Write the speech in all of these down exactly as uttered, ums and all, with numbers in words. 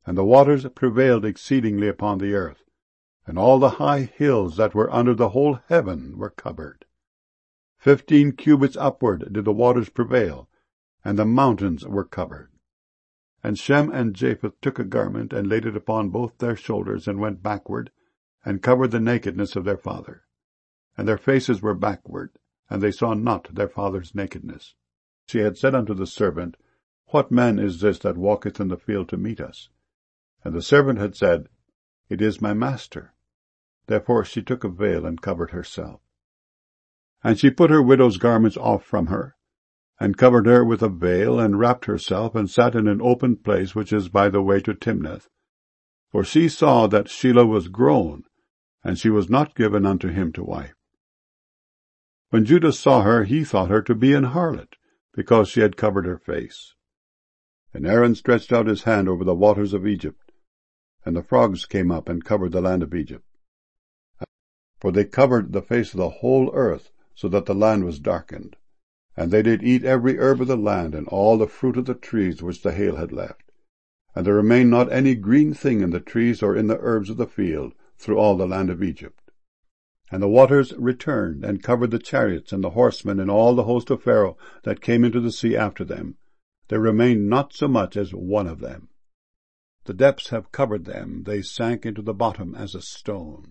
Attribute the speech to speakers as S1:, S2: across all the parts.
S1: And the waters prevailed exceedingly upon the earth, and all the high hills that were under the whole heaven were covered. Fifteen cubits upward did the waters prevail, and the mountains were covered. And Shem and Japheth took a garment, and laid it upon both their shoulders, and went backward, and covered the nakedness of their father. And their faces were backward, and they saw not their father's nakedness. She had said unto the servant, What man is this that walketh in the field to meet us? And the servant had said, It is my master. Therefore she took a veil, and covered herself. And she put her widow's garments off from her, and covered her with a veil, and wrapped herself, and sat in an open place which is by the way to Timnath. For she saw that Shelah was grown, and she was not given unto him to wife. When Judah saw her, he thought her to be an harlot, because she had covered her face. And Aaron stretched out his hand over the waters of Egypt, and the frogs came up and covered the land of Egypt. For they covered the face of the whole earth, so that the land was darkened. And they did eat every herb of the land, and all the fruit of the trees which the hail had left. And there remained not any green thing in the trees or in the herbs of the field through all the land of Egypt. And the waters returned, and covered the chariots and the horsemen, and all the host of Pharaoh that came into the sea after them. There remained not so much as one of them. The depths have covered them, they sank into the bottom as a stone.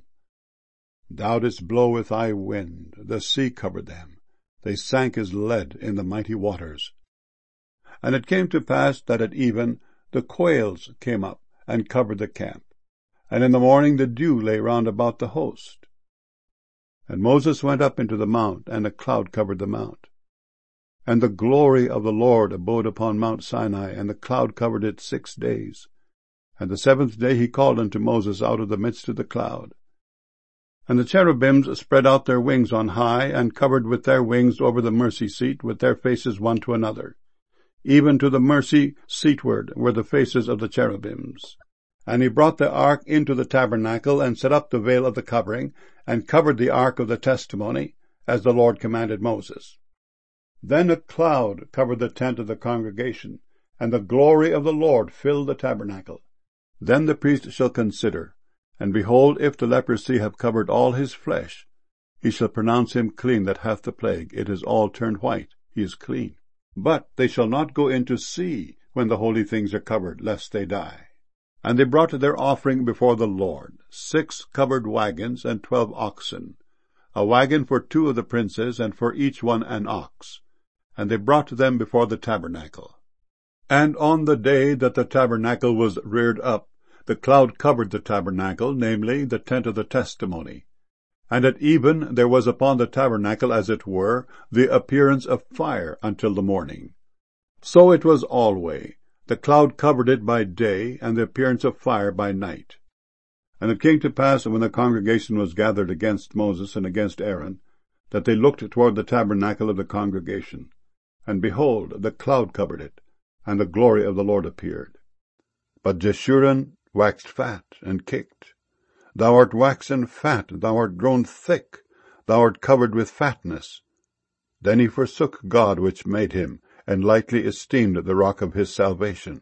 S1: Thou didst blow with thy wind, the sea covered them. They sank as lead in the mighty waters. And it came to pass that at even the quails came up, and covered the camp. And in the morning the dew lay round about the host. And Moses went up into the mount, and a cloud covered the mount. And the glory of the Lord abode upon Mount Sinai, and the cloud covered it six days. And the seventh day he called unto Moses out of the midst of the cloud. And the cherubims spread out their wings on high, and covered with their wings over the mercy seat, with their faces one to another. Even to the mercy seatward were the faces of the cherubims. And he brought the ark into the tabernacle, and set up the veil of the covering, and covered the ark of the testimony, as the Lord commanded Moses. Then a cloud covered the tent of the congregation, and the glory of the Lord filled the tabernacle. Then the priest shall consider, and behold, if the leprosy have covered all his flesh, he shall pronounce him clean that hath the plague. It is all turned white, he is clean. But they shall not go in to see when the holy things are covered, lest they die. And they brought their offering before the Lord, six covered wagons and twelve oxen, a wagon for two of the princes, and for each one an ox. And they brought them before the tabernacle. And on the day that the tabernacle was reared up, the cloud covered the tabernacle, namely, the tent of the testimony. And at even there was upon the tabernacle, as it were, the appearance of fire until the morning. So it was alway. The cloud covered it by day, and the appearance of fire by night. And it came to pass, when the congregation was gathered against Moses and against Aaron, that they looked toward the tabernacle of the congregation. And behold, the cloud covered it, and the glory of the Lord appeared. But Jeshurun waxed fat, and kicked. Thou art waxen fat, thou art grown thick, thou art covered with fatness. Then he forsook God which made him, and lightly esteemed the rock of his salvation.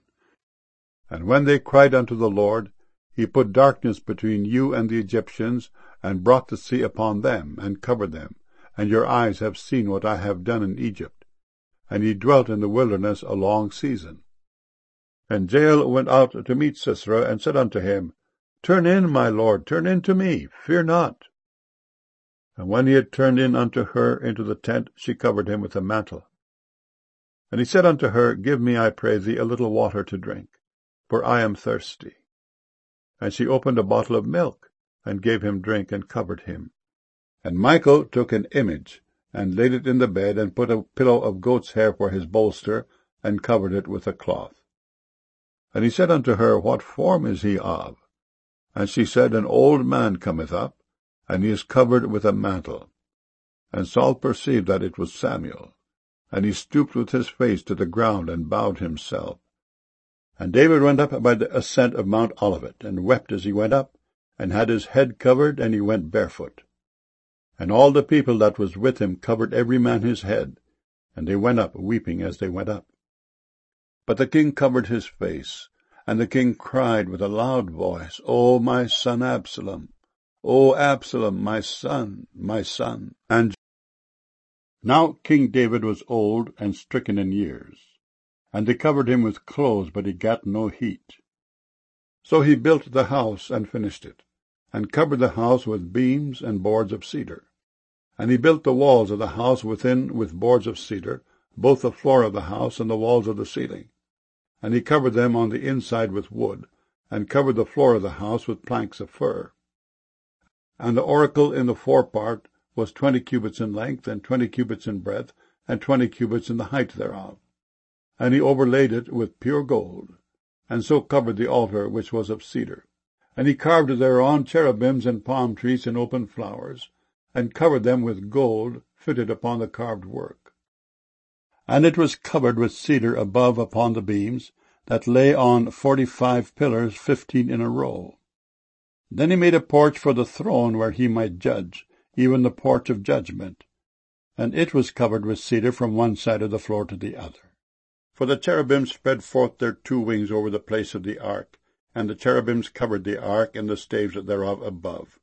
S1: And when they cried unto the Lord, he put darkness between you and the Egyptians, and brought the sea upon them, and covered them. And your eyes have seen what I have done in Egypt. And he dwelt in the wilderness a long season. And Jael went out to meet Sisera, and said unto him, Turn in, my lord, turn in to me, fear not. And when he had turned in unto her into the tent, she covered him with a mantle. And he said unto her, Give me, I pray thee, a little water to drink, for I am thirsty. And she opened a bottle of milk, and gave him drink, and covered him. And Michal took an image, and laid it in the bed, and put a pillow of goat's hair for his bolster, and covered it with a cloth. And he said unto her, What form is he of? And she said, An old man cometh up, and he is covered with a mantle. And Saul perceived that it was Samuel. And he stooped with his face to the ground, and bowed himself. And David went up by the ascent of Mount Olivet, and wept as he went up, and had his head covered, and he went barefoot. And all the people that was with him covered every man his head, and they went up weeping as they went up. But the king covered his face, And the king cried with a loud voice, O my son Absalom, O Absalom, my son, my son. And now King David was old and stricken in years, and they covered him with clothes, but he got no heat. So he built the house and finished it, and covered the house with beams and boards of cedar. And he built the walls of the house within with boards of cedar, both the floor of the house and the walls of the ceiling. And he covered them on the inside with wood, and covered the floor of the house with planks of fir. And the oracle in the forepart was twenty cubits in length, and twenty cubits in breadth, and twenty cubits in the height thereof. And he overlaid it with pure gold, and so covered the altar which was of cedar. And he carved thereon cherubims and palm trees and open flowers, and covered them with gold fitted upon the carved work. And it was covered with cedar above upon the beams, that lay on forty-five pillars, fifteen in a row. Then he made a porch for the throne where he might judge, even the porch of judgment, and it was covered with cedar from one side of the floor to the other. For the cherubims spread forth their two wings over the place of the ark, and the cherubims covered the ark and the staves thereof above.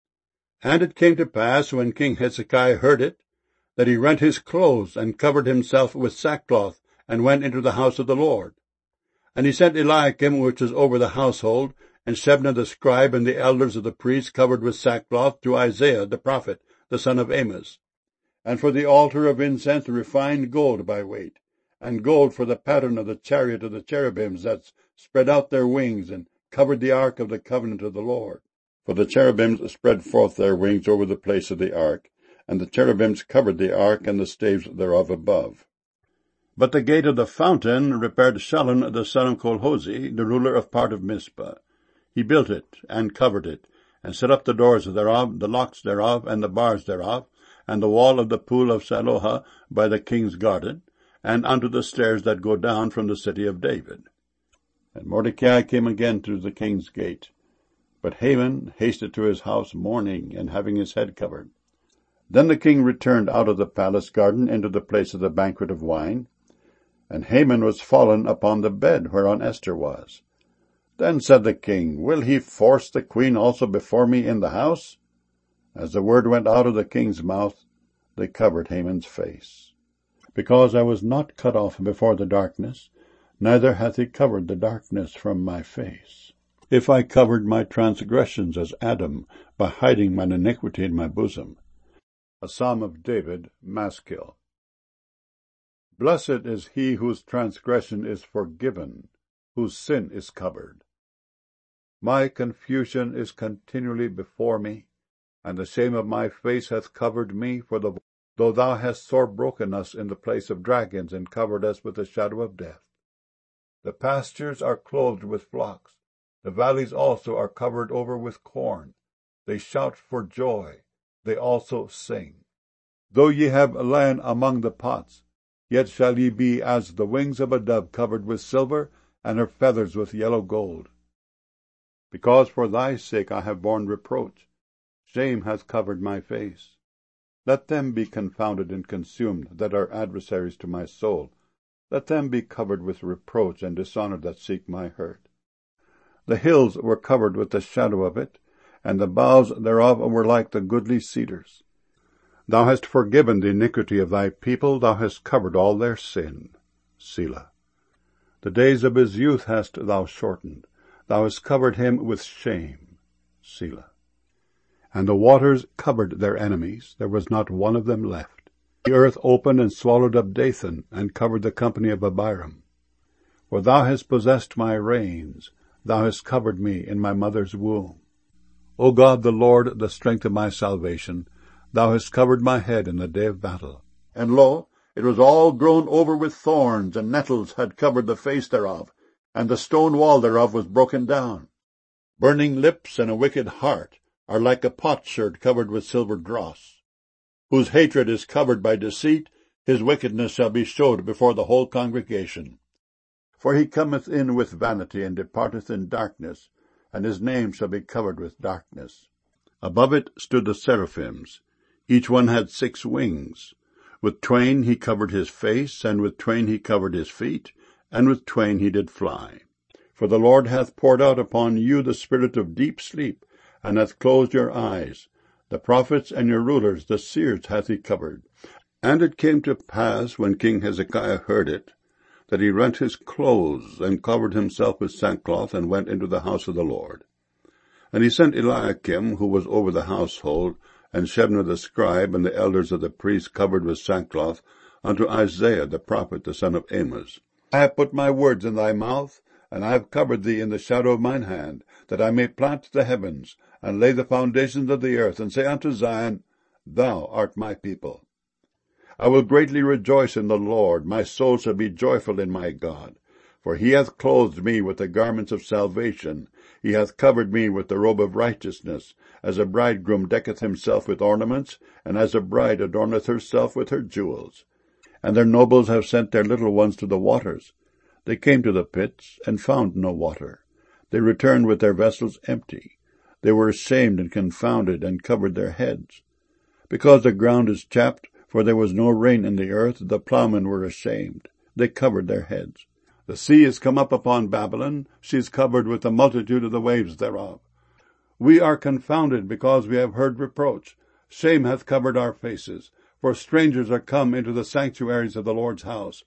S1: And it came to pass, when King Hezekiah heard it, that he rent his clothes, and covered himself with sackcloth, and went into the house of the Lord. And he sent Eliakim, which was over the household, and Shebna the scribe, and the elders of the priests, covered with sackcloth, to Isaiah the prophet, the son of Amos. And for the altar of incense refined gold by weight, and gold for the pattern of the chariot of the cherubims that spread out their wings, and covered the ark of the covenant of the Lord. For the cherubims spread forth their wings over the place of the ark, and the cherubims covered the ark and the staves thereof above. But the gate of the fountain repaired Shallun the son of Colhozi, the ruler of part of Mizpah. He built it, and covered it, and set up the doors thereof, the locks thereof, and the bars thereof, and the wall of the pool of Siloah by the king's garden, and unto the stairs that go down from the city of David. And Mordecai came again to the king's gate. But Haman hasted to his house mourning, and having his head covered. Then the king returned out of the palace garden into the place of the banquet of wine, and Haman was fallen upon the bed whereon Esther was. Then said the king, Will he force the queen also before me in the house? As the word went out of the king's mouth, they covered Haman's face. Because I was not cut off before the darkness, neither hath he covered the darkness from my face. If I covered my transgressions as Adam, by hiding mine iniquity in my bosom. A Psalm of David, Maskil. Blessed is he whose transgression is forgiven, whose sin is covered. My confusion is continually before me, and the shame of my face hath covered me, for the, though thou hast sore broken us in the place of dragons, and covered us with the shadow of death. The pastures are clothed with flocks, the valleys also are covered over with corn. They shout for joy, they also sing. Though ye have lain among the pots, yet shall ye be as the wings of a dove covered with silver, and her feathers with yellow gold. Because for thy sake I have borne reproach, shame hath covered my face. Let them be confounded and consumed that are adversaries to my soul. Let them be covered with reproach and dishonor that seek my hurt. The hills were covered with the shadow of it, and the boughs thereof were like the goodly cedars. Thou hast forgiven the iniquity of thy people, thou hast covered all their sin. Selah. The days of his youth hast thou shortened, thou hast covered him with shame. Selah. And the waters covered their enemies, there was not one of them left. The earth opened and swallowed up Dathan, and covered the company of Abiram. For thou hast possessed my reins, thou hast covered me in my mother's womb. O God the Lord, the strength of my salvation, thou hast covered my head in the day of battle. And lo, it was all grown over with thorns, and nettles had covered the face thereof, and the stone wall thereof was broken down. Burning lips and a wicked heart are like a potsherd covered with silver dross. Whose hatred is covered by deceit, his wickedness shall be showed before the whole congregation. For he cometh in with vanity, and departeth in darkness, and his name shall be covered with darkness. Above it stood the seraphims. Each one had six wings. With twain he covered his face, and with twain he covered his feet, and with twain he did fly. For the Lord hath poured out upon you the spirit of deep sleep, and hath closed your eyes. The prophets and your rulers, the seers, hath he covered. And it came to pass, when King Hezekiah heard it, that he rent his clothes, and covered himself with sackcloth, and went into the house of the Lord. And he sent Eliakim, who was over the household, and Shebna the scribe, and the elders of the priests covered with sackcloth, unto Isaiah the prophet, the son of Amos. I have put my words in thy mouth, and I have covered thee in the shadow of mine hand, that I may plant the heavens, and lay the foundations of the earth, and say unto Zion, Thou art my people. I will greatly rejoice in the Lord, my soul shall be joyful in my God. For he hath clothed me with the garments of salvation, he hath covered me with the robe of righteousness, as a bridegroom decketh himself with ornaments, and as a bride adorneth herself with her jewels. And their nobles have sent their little ones to the waters. They came to the pits, and found no water. They returned with their vessels empty. They were ashamed and confounded, and covered their heads. Because the ground is chapped, for there was no rain in the earth, the ploughmen were ashamed. They covered their heads. The sea is come up upon Babylon, she is covered with the multitude of the waves thereof. We are confounded, because we have heard reproach. Shame hath covered our faces, for strangers are come into the sanctuaries of the Lord's house.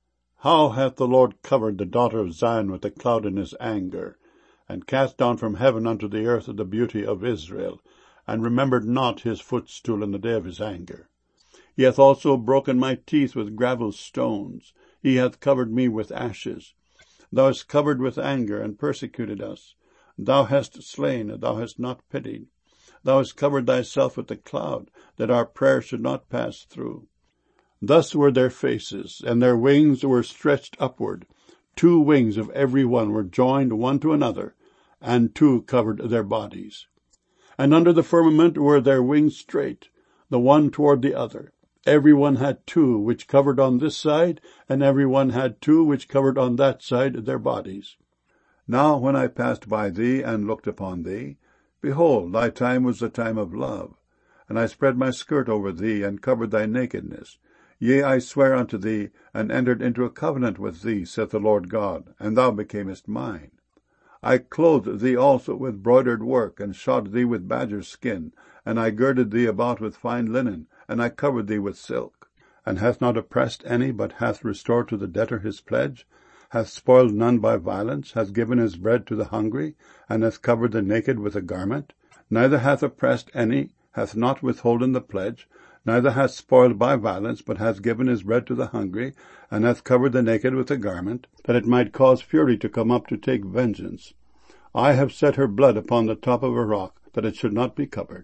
S1: How hath the Lord covered the daughter of Zion with a cloud in his anger, and cast down from heaven unto the earth the beauty of Israel, and remembered not his footstool in the day of his anger. He hath also broken my teeth with gravel stones. He hath covered me with ashes. Thou hast covered with anger, and persecuted us. Thou hast slain, and thou hast not pitied. Thou hast covered thyself with the cloud, that our prayer should not pass through. Thus were their faces, and their wings were stretched upward. Two wings of every one were joined one to another, and two covered their bodies. And under the firmament were their wings straight, the one toward the other. Every one had two which covered on this side, and every one had two which covered on that side their bodies. Now when I passed by thee, and looked upon thee, behold, thy time was the time of love. And I spread my skirt over thee, and covered thy nakedness. Yea, I swear unto thee, and entered into a covenant with thee, saith the Lord God, and thou becamest mine. I clothed thee also with broidered work, and shod thee with badger's skin, and I girded thee about with fine linen, and I covered thee with silk. And hath not oppressed any, but hath restored to the debtor his pledge, hath spoiled none by violence, hath given his bread to the hungry, and hath covered the naked with a garment. Neither hath oppressed any, hath not withholden the pledge, neither hath spoiled by violence, but hath given his bread to the hungry, and hath covered the naked with a garment, that it might cause fury to come up to take vengeance. I have set her blood upon the top of a rock, that it should not be covered.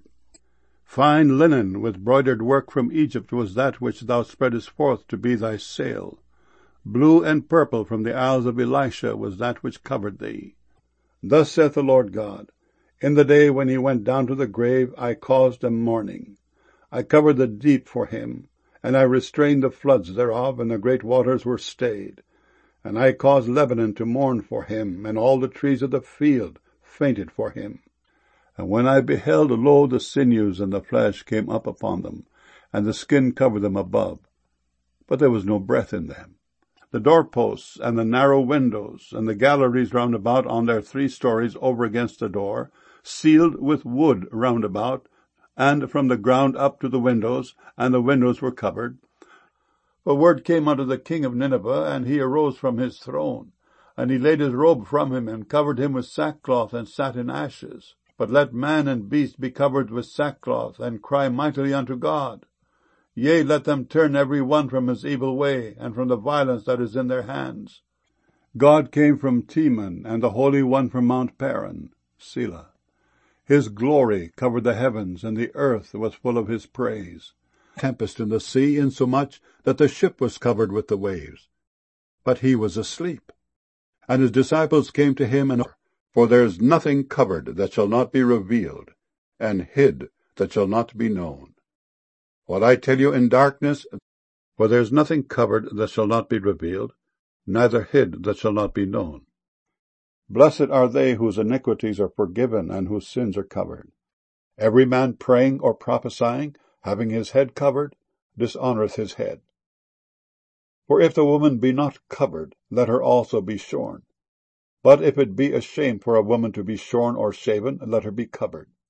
S1: Fine linen with broidered work from Egypt was that which thou spreadest forth to be thy sail. Blue and purple from the isles of Elisha was that which covered thee. Thus saith the Lord God, In the day when he went down to the grave, I caused a mourning. I covered the deep for him, and I restrained the floods thereof, and the great waters were stayed. And I caused Lebanon to mourn for him, and all the trees of the field fainted for him. And when I beheld, lo, the sinews and the flesh came up upon them, and the skin covered them above, but there was no breath in them. The doorposts, and the narrow windows, and the galleries round about on their three stories over against the door, sealed with wood round about, and from the ground up to the windows, and the windows were covered. For word came unto the king of Nineveh, and he arose from his throne, and he laid his robe from him, and covered him with sackcloth, and sat in ashes. But let man and beast be covered with sackcloth, and cry mightily unto God. Yea, let them turn every one from his evil way, and from the violence that is in their hands. God came from Teman, and the Holy One from Mount Paran. Selah. His glory covered the heavens, and the earth was full of his praise. Tempest in the sea, insomuch that the ship was covered with the waves. But he was asleep. And his disciples came to him, and For there is nothing covered that shall not be revealed, and hid that shall not be known. What I tell you in darkness, for there is nothing covered that shall not be revealed, neither hid that shall not be known. Blessed are they whose iniquities are forgiven, and whose sins are covered. Every man praying or prophesying, having his head covered, dishonoureth his head. For if the woman be not covered, let her also be shorn. But if it be a shame for a woman to be shorn or shaven, let her be covered.